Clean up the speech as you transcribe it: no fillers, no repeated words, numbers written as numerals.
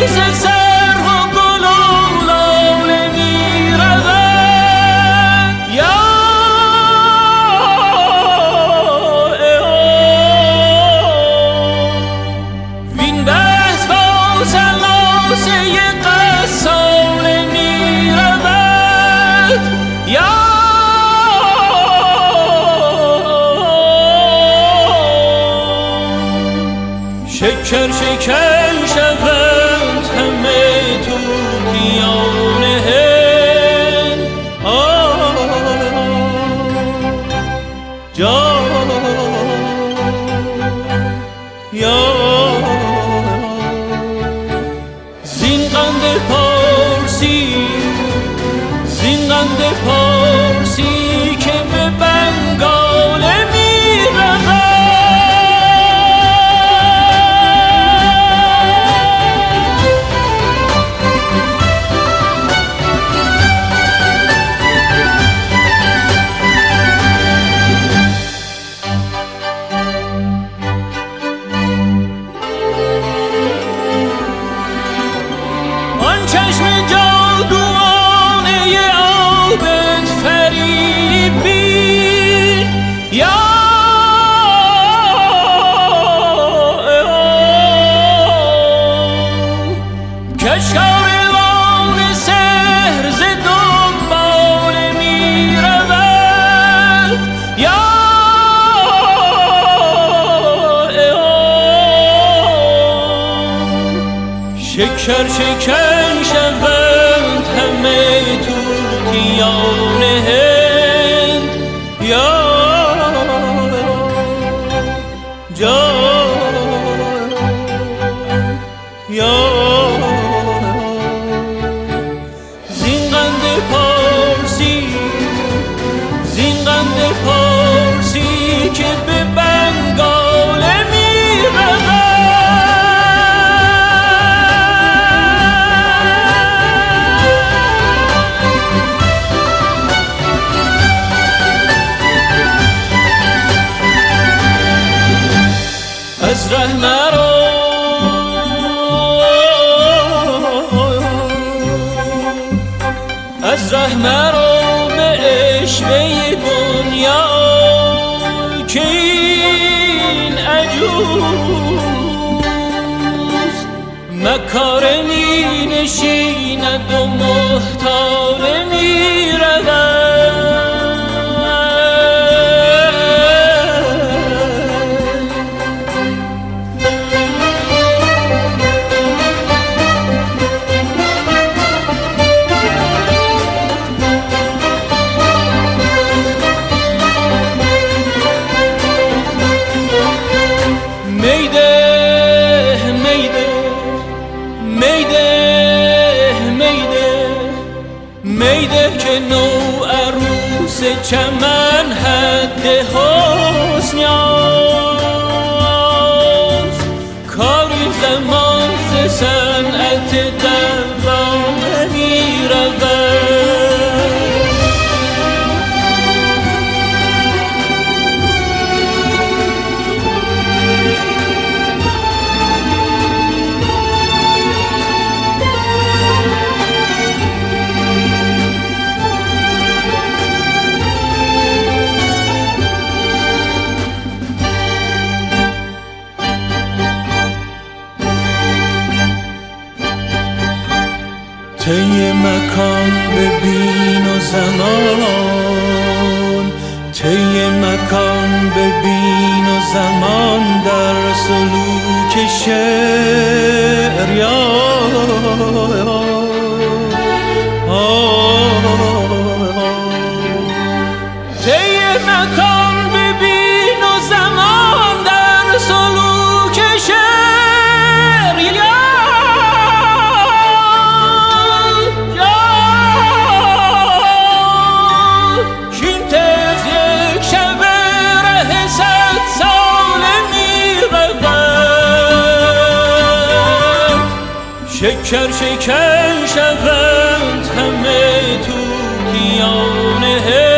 شکر شکر شوند همه طوطیان هند جان زین قند پارسی زین قند پارسی که به بنگال میرود چشم جادوانه آبت فریب بین یا کشکاروان سحر ز دنبال می رود یا شکر شکر شوند همه طوطیان هند یا جان زین قند پارسی زین قند پارسی که به بنگال می رود از ره نرو از ره نرو به عشوه دنیا که این عجوز مکاره می نشیند و محتاره می رود میده که نو عروس چمن حد حسن یافت کاری زمان ز صنعت دوام می رود طی مکان ببین و زمان طی مکان ببین و زمان در سلوک شعر طی مکان ببین و زمان در سلوک شعر شکر شکر شوند همه طوطیان هند